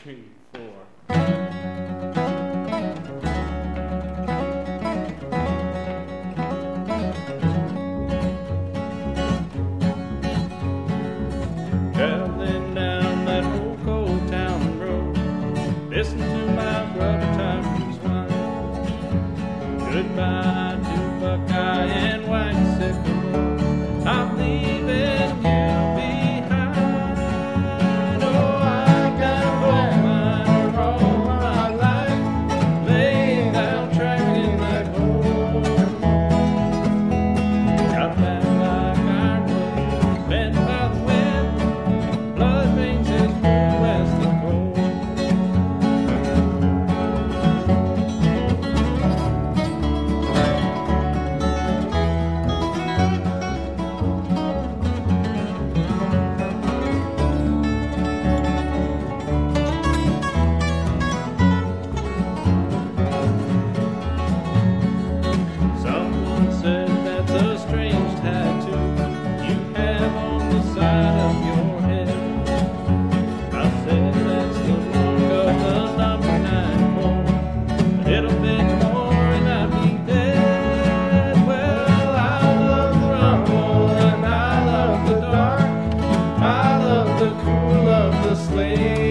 3, 4. Traveling down that old cold town road, listen to my brother Tyrese whine. Goodbye to Buckeye and White Sycamore, I'm leaving you behind. Oh, I got a mine all my life, laying down track in that hole. Got back like iron road, bent by the wind, blood veins as blue as the cold. Someone said that's a strange tattoo you have on the side of your head. I said that's the mark of the number 9 hole. A little bit more and I'd be dead. Well, I love the rumble and I love the dark. I love the cool of the sleigh.